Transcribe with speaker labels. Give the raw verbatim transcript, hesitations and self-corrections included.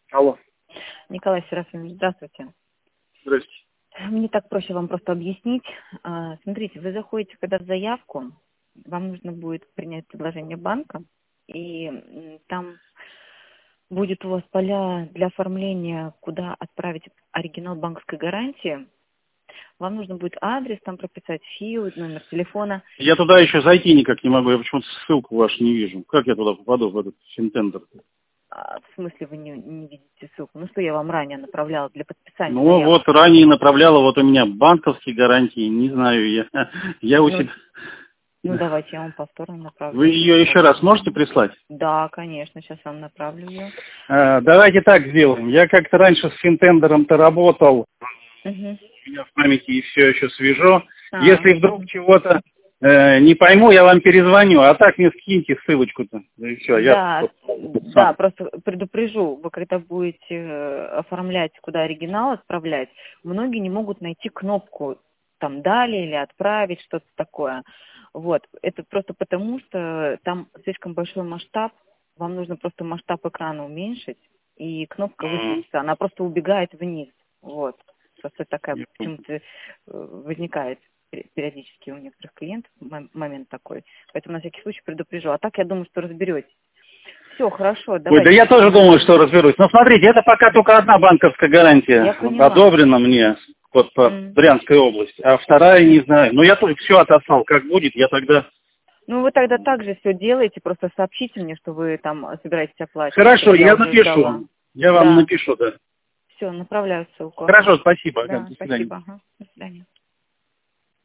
Speaker 1: Алло.
Speaker 2: Николай Серафимович, здравствуйте.
Speaker 1: Здравствуйте.
Speaker 2: Мне так проще вам просто объяснить. А, Смотрите, вы заходите когда в заявку, вам нужно будет принять предложение банка, и м, там будет у вас поля для оформления, куда отправить оригинал банковской гарантии. Вам нужно будет адрес там прописать, ФИО, номер телефона.
Speaker 1: Я туда еще зайти никак не могу, я почему-то ссылку вашу не вижу. Как я туда попаду, в этот финтендер?
Speaker 2: А, в смысле вы не, не видите ссылку? Ну что я вам ранее направляла для подписания
Speaker 1: Ну
Speaker 2: заявки?
Speaker 1: вот, ранее направляла, вот у меня банковские гарантии, не знаю, я, я у
Speaker 2: Ну,
Speaker 1: себя...
Speaker 2: ну давайте я вам повторно направлю.
Speaker 1: Вы ее еще раз можете прислать?
Speaker 2: Да, конечно, сейчас вам направлю ее.
Speaker 1: А, давайте так сделаем. Я как-то раньше с финтендером-то работал,
Speaker 2: Угу.
Speaker 1: у меня в памяти и все еще свежо.
Speaker 2: А,
Speaker 1: Если вдруг чего-то э, не пойму, я вам перезвоню, а так мне скиньте ссылочку-то. Да и все, я
Speaker 2: да,
Speaker 1: вот
Speaker 2: да,
Speaker 1: сам.
Speaker 2: просто предупрежу, вы когда будете э, оформлять, куда оригинал отправлять, многие не могут найти кнопку там «Далее» или «Отправить», что-то такое. Вот, это просто потому, что там слишком большой масштаб, вам нужно просто масштаб экрана уменьшить, и кнопка высветится, она просто убегает вниз. Вот, просто такая почему-то э, возникает периодически у некоторых клиентов мом- момент такой. Поэтому на всякий случай предупрежу. А так я думаю, что разберетесь. Все, хорошо,
Speaker 1: Ой,
Speaker 2: давайте.
Speaker 1: да я тоже думаю, что разберусь. Но смотрите, это пока только одна банковская гарантия
Speaker 2: Я поняла.
Speaker 1: одобрена мне вот по
Speaker 2: М.
Speaker 1: Брянской области, а вторая не знаю. Но я тоже все отослал, как будет, я тогда...
Speaker 2: Ну, вы тогда также все делаете, просто сообщите мне, что вы там собираетесь оплачивать.
Speaker 1: Хорошо,
Speaker 2: чтобы
Speaker 1: я
Speaker 2: уже
Speaker 1: напишу
Speaker 2: ждала.
Speaker 1: вам. Я вам
Speaker 2: Да.
Speaker 1: напишу, да.
Speaker 2: Все, направляю ссылку. Ага.
Speaker 1: Хорошо, спасибо. Ага,
Speaker 2: Да,
Speaker 1: до свидания.
Speaker 2: спасибо. Ага. До свидания.